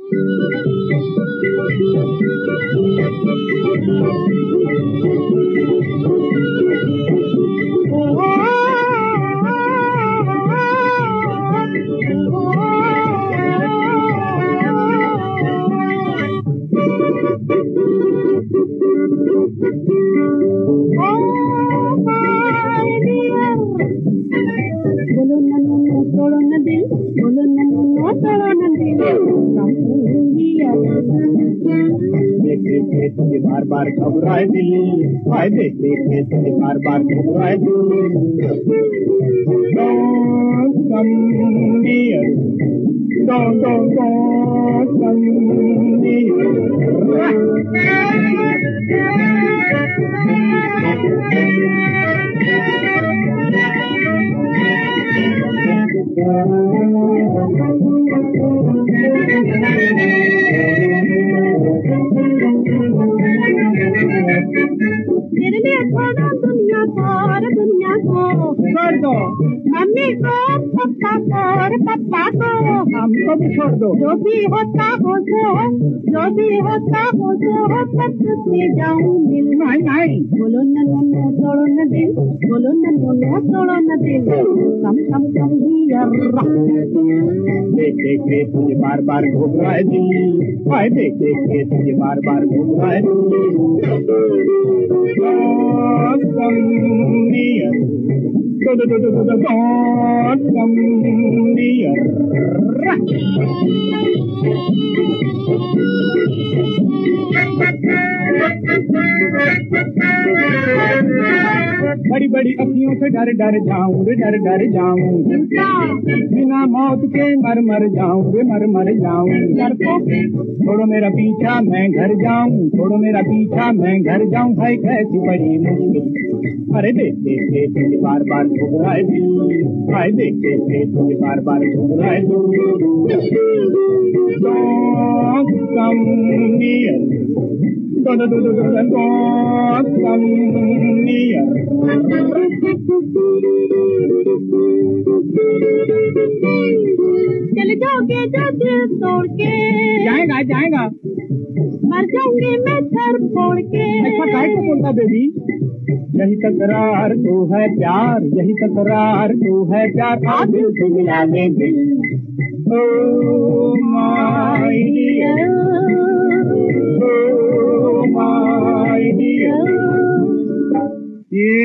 बार बार घबराए दिल, हाय देखे तुझे बार बार घबराए दिल। Don't come near, don't come near. मेरे लिए छोड़ो दुनिया को और दुनिया को छोड़ दो, मम्मी को पप्पा को और पप्पा को हमको भी छोड़ दो। जो भी होता हो सो से जाऊं मिल। नहीं बोलो न नो तोड़ो न दिल, बोलो न नो तोड़ो न दिल। कम देखे के तुझे बार बार घबराए दिल, हाय देखे के तुझे बार बार घबराए दिल। Come near, don't come near. बड़ी बड़ी अखियों से डर डर जाऊं रे, डर जाऊं, बिना मौत के मर जाऊं रे, मर जाऊं। छोड़ो मेरा पीछा मैं घर जाऊं, छोड़ो मेरा पीछा मैं घर जाऊं, है कैसी बड़ी मुश्किल। अरे देखे तुझे बार बार घबराए दिल, हाय देखे तुझे बार बार घबराए दिल। Don't come near, don't come near. चले जाओगे जो दिल तोड़ के, जाएगा मर जाऊंगी मैं सर फोड़ के। ऐसा काहे को बोलता बेबी? यही तकरार तो है प्यार, यही तकरार तो है प्यार। आ दिल से मिला ले दिल, oh my dear, oh my dear.